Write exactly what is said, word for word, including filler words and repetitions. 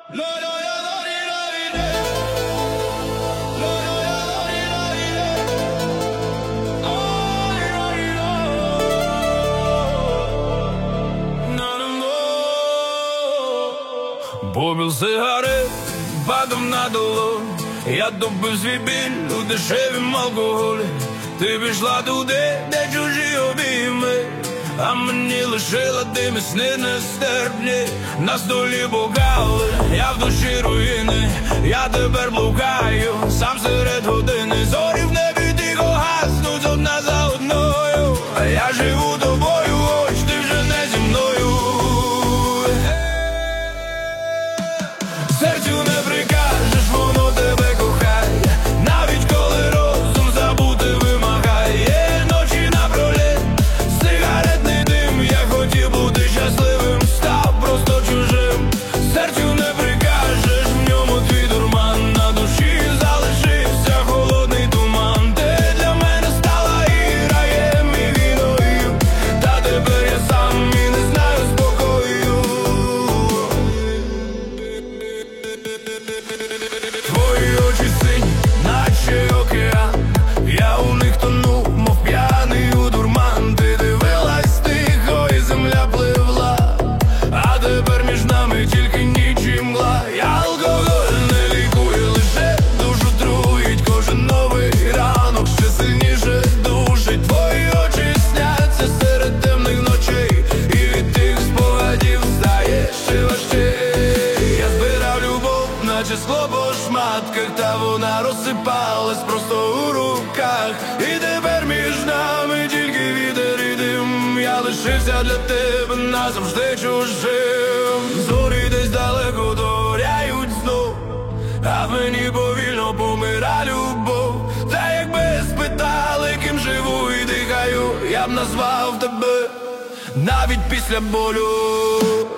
Бомбил сигарет, падав на долонь. Я добив свій біль у дешевім алкоголі. Ти пішла туди, де чужі обійми, а мені лишила дими сни нестерпні. На столі бокали, я в душі руїни. Я тепер блукаю, сам серед години. Зорі в небі тихо гаснуть одна за одною, а я живу тобою, хоч ти вже не зі мною. Серцю не прикажеш, воно тебе кохає, навіть коли розум забути вимагає. Ночі напроліт, сигаретний дим. Я хотів бути щасливим, став просто чужим. Серцю не прикажеш, в ньому твій дурман. На душі залишився холодний туман. Ти для мене стала і раєм, і віною, та тепер я сам і не знаю спокою. Твої очі сині, наче океан. Я у них тону, мов п'яний у дурман. Ти дивилась тихо і земля пливла, а тепер між нами тільки ніч і мгла. Алкоголь не лікує, лише душу труїть. Кожен новий ранок ще сильніше душить. Твої очі сняться серед темних ночей, і від тих спогадів стає ще важче. Я збирав любов, наче скло по шматках, та вона розсипалась просто у руках. І тепер між нами тільки вітер і дим. Я лишився для тебе назавжди чужим. Зорі десь далеко догоряють знов, а в мені повільно помира любов. Та якби спитали, ким живу і дихаю, я б назвав тебе навіть після болю.